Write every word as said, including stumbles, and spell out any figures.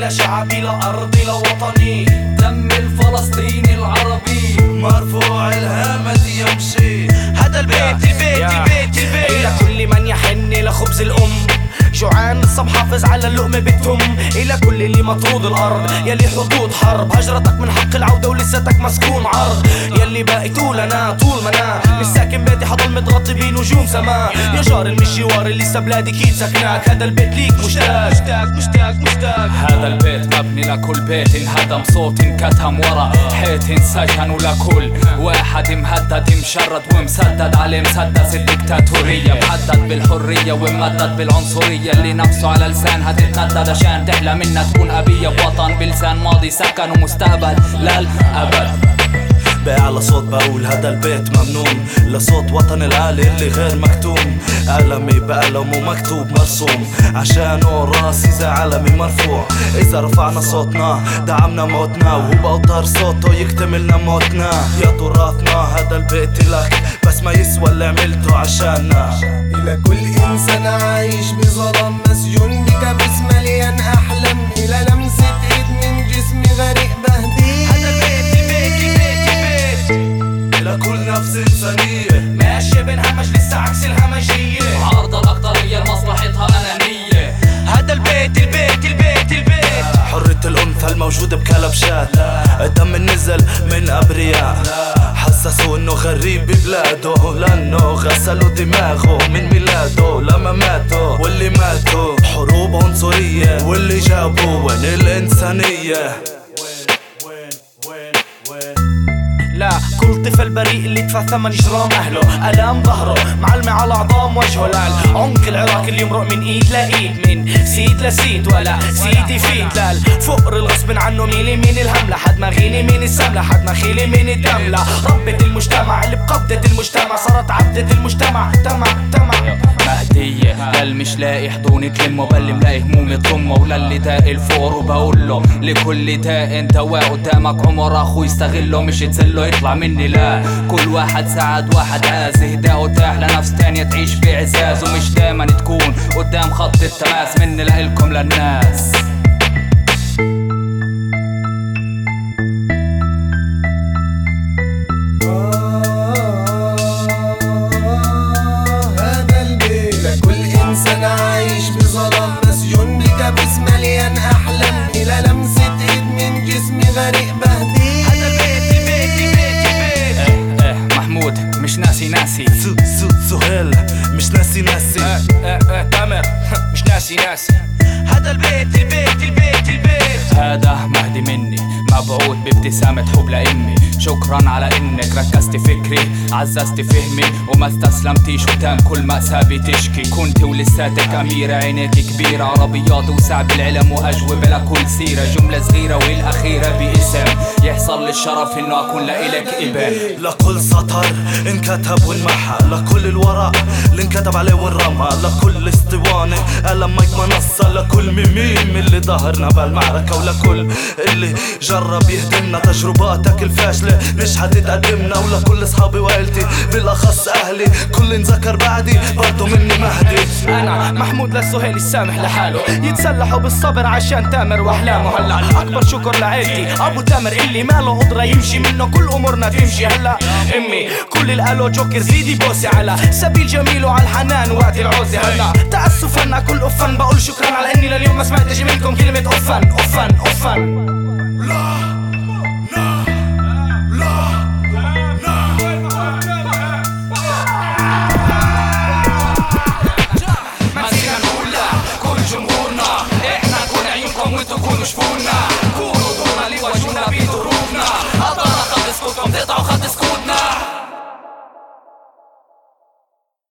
لشعبي لأرضي لوطني، دم الفلسطيني العربي مرفوع الهامة يمشي. هذا البيت البيت البيت البيت إلى كل من يحن لخبز الأم، جوعان لسه محافظ على اللقمة بتهم. إلى كل اللي مطرود الأرض يلي حدود حرب، هجرتك من حق العودة ولساتك مسكون عرض. يلي باقي طولنا طول منا، مش ساكن بيتي حضل متغطي بنجوم سماء. يا جار المشوار اللي لسه بلادي كيد سكناك، هذا البيت ليك مشتاق مشتاق مشتاق مشتاق. هذا البيت مبني لكل بيت انهدم، صوت انكتم ورا حيط انسجن، ولكل واحد مهدد مشرد ومسدد عليه مسدس الدكتاتورية، محدد بالحرية وممدد بالعنصرية، اللي نفسه على لسانها تتندد عشان تحلى منها تكون أبية بوطن بلسان ماضي سكن ومستقبل للأبد. بأعلى صوت بقول هذا البيت ممنون، لصوت وطن العالي اللي غير مكتوم. قلمي بقلم ومكتوب مرسوم، عشانه راسي زي علمي مرفوع. إذا رفعنا صوتنا دعمنا موتنا، وهو بأوتار صوته يكتملنا موتنا. يا تراثنا هذا البيت لك، بس ما يسوى اللي عملته عشاننا. إلى كل إنسان عايش بظلام، مسجون بكابوس مليان أحلام، إلى لمسة إيد من جسمي غريق بهديه. هذا البيت البيت البيت البيت إلى كل نفس إنسانية ماشية بين همج لسه عكس الهمجية، عارضة الأقدرية لمصلحتها أنانية. هذا البيت البيت البيت البيت حرية الأنثى الموجودة بكلبشات، الدم نزل من أبرياء، حسسوا انه غريب ببلاده، لانه غسلوا دماغه من ميلاده لما ماتوا. واللي ماتوا حروب عنصرية، واللي جابوا وين الإنسانية. لا كل طفل بريء اللي دفع ثمن جرام أهله، ألام ظهره معلمة على عظام وجهه. لال عمق العراق اللي يمرق من إيد لإيد، من سيد لسيد ولا سيد يفيد. لال فقر الغصب عنه ميلي من الهم، لحد ما غيني من السم، لحد ما خيلي من الدم. لا ربة المجتمع اللي بقبضة المجتمع، صارت عبدة المجتمع. تمع تمع مهدية للي مش لاقي حضون تلمه، بل ملاقي هموم تضمه. وللي داق الفقر وبقوله لكل داء دواء، قدامك عمر اخو يستغله مش يتزله يطلع مني. لا كل واحد ساعد واحد عاز، اهداء وتاح لنفس تانية تعيش بعزاز، ومش دايما تكون قدام خط التماس. مني لإلكم للناس. إنسان عايش بظلام، مسجون بكابوس مليان أحلام، إلى لمسة إيد من جسمي غريق بهديه. هذا البيت البيت البيت البيت ايه ايه محمود مش ناسي ناسي، سو سو سهيل مش ناسي ناسي، ايه ايه ايه تامر مش ناسي ناسي. هذا البيت البيت البيت البيت هذا مهدي مني، مبعوث بابتسامة حب لأمي. شكرا على انك ركزت فكري، عززت فهمي، وما استسلمتيش قدام كل مأساة بتشكي. كنت ولساتك أميرة، عينيك كبيرة، عربيات وسعب العلم وأجوبة لكل سيرة. جملة صغيرة والأخيرة باسم يحصل لي الشرف انه اكون لإلك ابن. لكل سطر انكتب وانمحى، لكل الورق اللي انكتب عليه وانرمى، لكل اسطوانة قلم مايك منصة، لكل ميميم اللي ظهرنا بالمعركة، ولكل اللي جرب يهدمنا. تجرباتك الفاشلة مش هتتقدمنا، ولكل اصحابي وعيلتي بالاخص اهلي، كل انذكر بعدي برضو مني مهدي. انا محمود للسهيل السامح لحاله، يتسلحوا بالصبر عشان تامر واحلامه. هلا اكبر شكر لعيلتي، ابو تامر اللي ما له قدرة يمشي منه كل امورنا تمشي. هلا امي كل الالو جوكر زيدي بوسي على سبيل جميل وعلى الحنان وقت العوزة. هلا تاسفا كل افن بقول شكرا على اني لليوم ما سمعتش منكم كلمة افن افن افن.